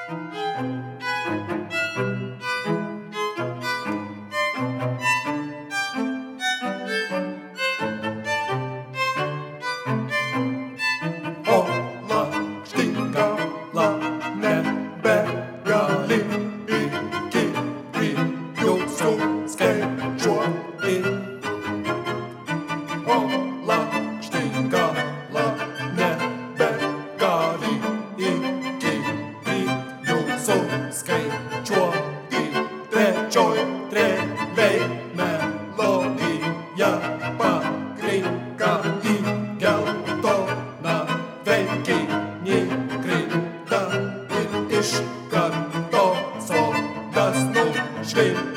Skaičiuoti trečioj trėlėj melodija pakrinka į geltoną tvenkinį krinta ir iš karto sodas nušvinta.